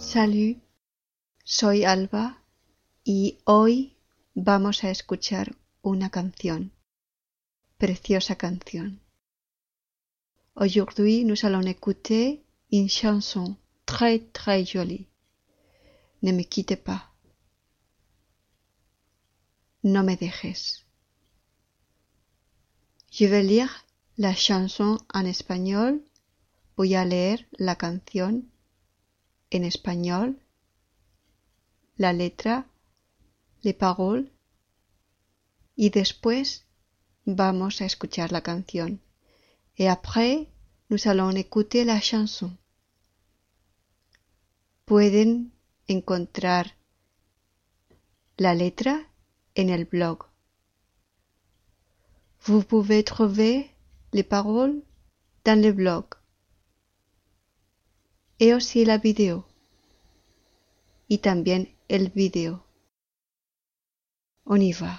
Salut, soy Alba y hoy vamos a escuchar una canción, preciosa canción. Aujourd'hui, nous allons écouter une chanson très très jolie. Ne me quitte pas. No me dejes. Je vais lire la chanson en espagnol. Voy a leer la canción en español, la letra, les paroles, y después vamos a escuchar la canción. Et après, nous allons écouter la chanson. Pueden encontrar la letra en el blog. Vous pouvez trouver les paroles dans le blog. Et aussi la vidéo. Y también el vídeo. On y va.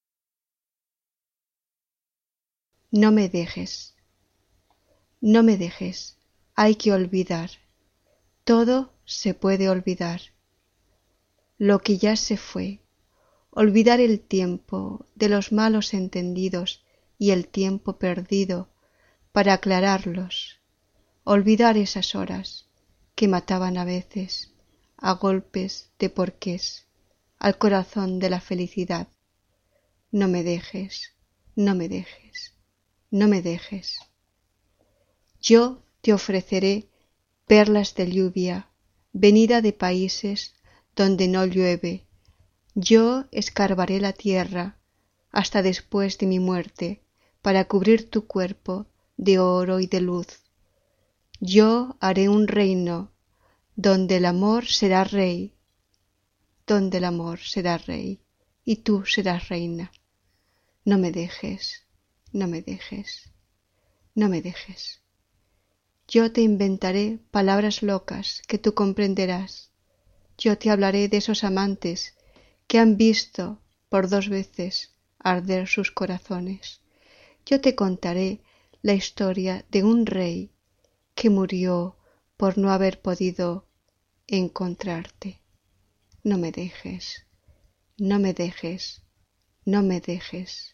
No me dejes. No me dejes. Hay que olvidar. Todo se puede olvidar. Lo que ya se fue. Olvidar el tiempo de los malos entendidos y el tiempo perdido para aclararlos. Olvidar esas horas que mataban a veces a golpes de porqués al corazón de la felicidad. No me dejes, no me dejes, no me dejes. Yo te ofreceré perlas de lluvia, venida de países donde no llueve. Yo escarbaré la tierra hasta después de mi muerte para cubrir tu cuerpo de oro y de luz. Yo haré un reino donde el amor será rey, donde el amor será rey y tú serás reina. No me dejes, no me dejes, no me dejes. Yo te inventaré palabras locas que tú comprenderás. Yo te hablaré de esos amantes que han visto por 2 veces arder sus corazones. Yo te contaré la historia de un rey que murió por no haber podido encontrarte. No me dejes, no me dejes, no me dejes.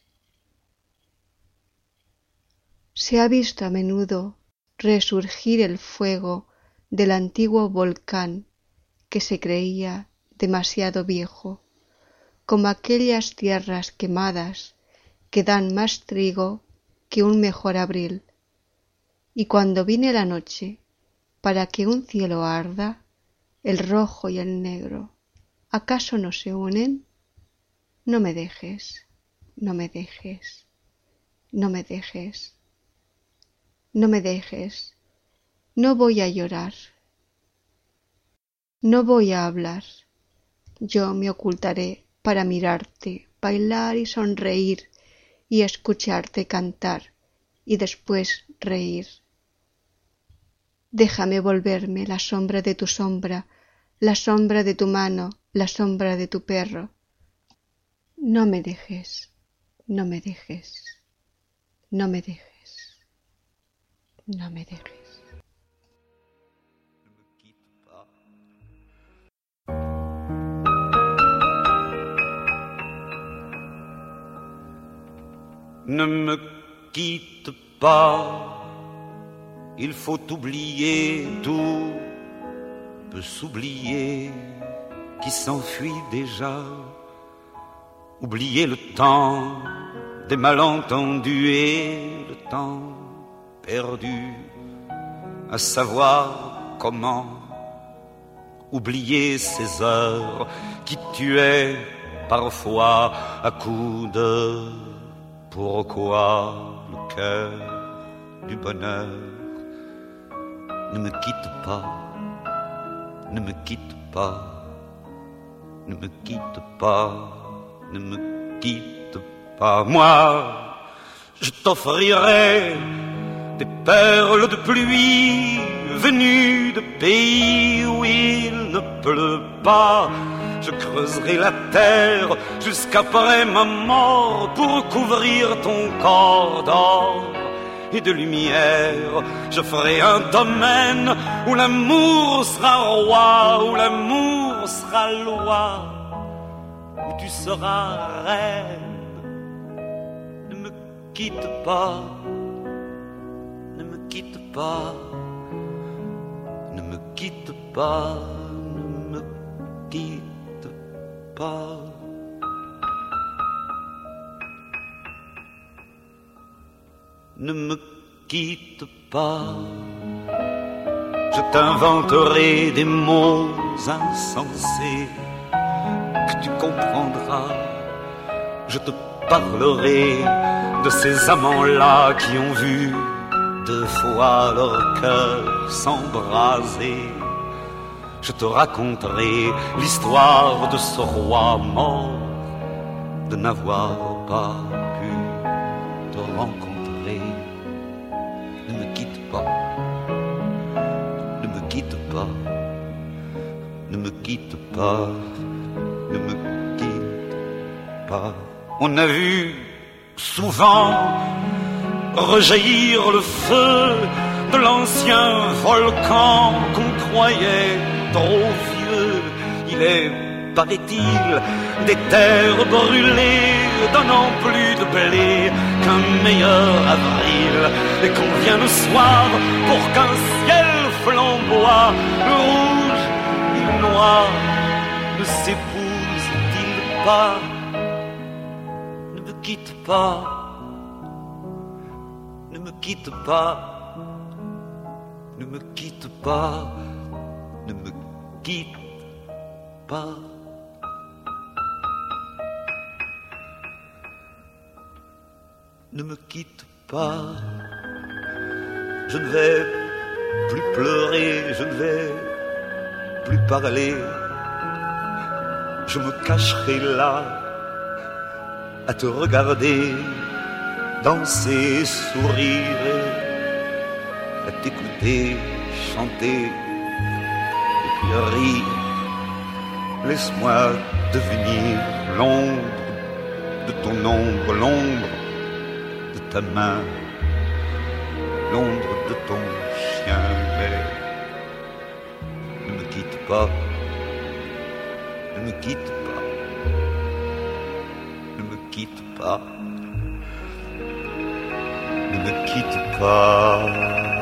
Se ha visto a menudo resurgir el fuego del antiguo volcán que se creía demasiado viejo, como aquellas tierras quemadas que dan más trigo que un mejor abril. Y cuando viene la noche, para que un cielo arda, el rojo y el negro, ¿acaso no se unen? No me dejes, no me dejes, no me dejes, no me dejes. No voy a llorar, no voy a hablar. Yo me ocultaré para mirarte, bailar y sonreír y escucharte cantar y después reír. Déjame volverme la sombra de tu sombra, la sombra de tu mano, la sombra de tu perro. No me dejes, no me dejes, no me dejes, no me dejes. Ne me quitte pas, il faut oublier, tout peut s'oublier qui s'enfuit déjà. Oublier le temps des malentendus et le temps perdu à savoir comment. Oublier ces heures qui tuaient parfois à coups de pourquoi le cœur du bonheur. Ne me quitte pas, ne me quitte pas, ne me quitte pas, ne me quitte pas. Moi, je t'offrirai des perles de pluie venues de pays où il ne pleut pas. Je creuserai la terre jusqu'après ma mort pour couvrir ton corps d'or et de lumière. Je ferai un domaine où l'amour sera roi, où l'amour sera loi, où tu seras reine. Ne me quitte pas, ne me quitte pas, ne me quitte pas, ne me quitte pas. Ne me quitte pas, je t'inventerai des mots insensés que tu comprendras. Je te parlerai de ces amants-là qui ont vu 2 fois leur cœur s'embraser. Je te raconterai l'histoire de ce roi mort, de n'avoir pas pu te rencontrer. Ne me quitte pas, ne me quitte pas, ne me quitte pas, ne me quitte pas. On a vu souvent rejaillir le feu de l'ancien volcan qu'on croyait trop vieux. Il est, paraît-il, des terres brûlées donnant plus de blé qu'un meilleur avril, et qu'on vient le soir pour qu'un ciel flamboie. Le rouge et le noir ne s'épousent-ils pas? Ne me quitte pas, ne me quitte pas, ne me quitte pas, ne me quitte pas. Ne me quitte pas, je ne vais plus pleurer, je ne vais plus parler. Je me cacherai là à te regarder danser, sourire, à t'écouter chanter et puis rire. Laisse-moi devenir l'ombre de ton ombre, l'ombre de ta main, l'ombre de ton chien. Mais ne me quitte pas, ne me quitte pas, ne me quitte pas, ne me quitte pas.